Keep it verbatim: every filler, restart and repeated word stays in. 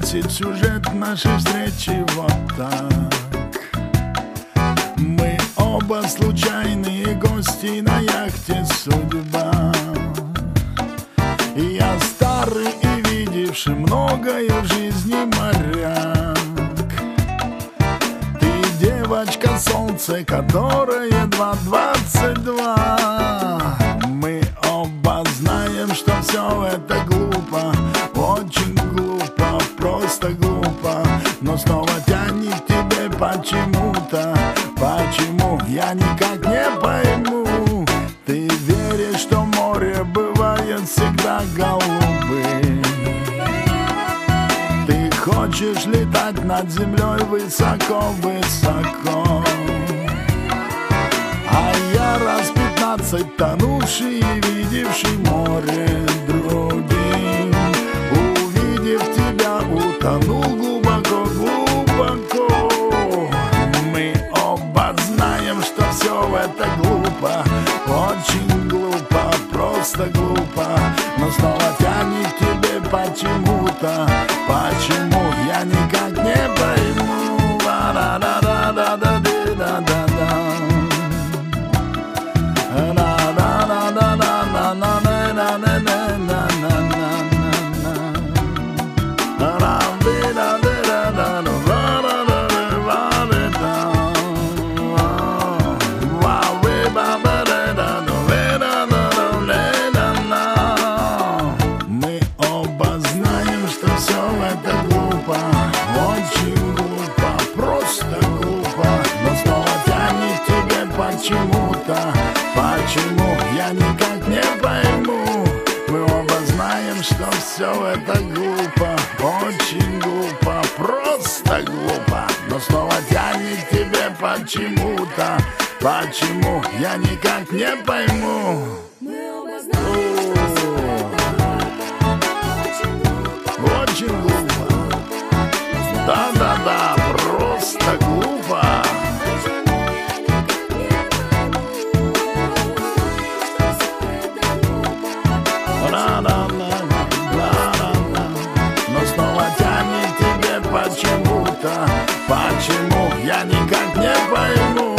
бросить сюжет нашей встречи вот так. Мы оба случайные гости на яхте судьба. Я старый и видевший многое в жизни моряк. Ты девочка солнце, которая едва двадцать два. Мы оба знаем, что все это глупо, очень глупо, просто глупо. Но снова тянет к тебе почему-то. Почему, я никак не пойму. Ты веришь, что море бывает всегда голубым. Ты хочешь летать над землей высоко-высоко. А я раз пятнадцать тонувший и видевший море другим. Увидев тебя, утонул глубоко-глубоко. Мы оба знаем, что все это глупо, очень глупо, просто глупо. Но снова тянет к тебе почему-то. Почему, я никак не пойму. Ла-ла-ла-ла-ла-ла-ла-ла-ла-ла. Мы оба знаем, что все это глупо, очень глупо, просто глупо. Но снова тянет к тебе почему-то. Почему, я никак не пойму. Мы оба знаем, что все это глупо, очень глупо, просто глупо. Но снова тянет к тебе почему-то. Почему, я никак не пойму. Очень глупо. Да-да-да, просто глупо. Ла-ла-ла-ла-ла-ла. Но снова тянет тебе почему-то. Почему, я никак не пойму.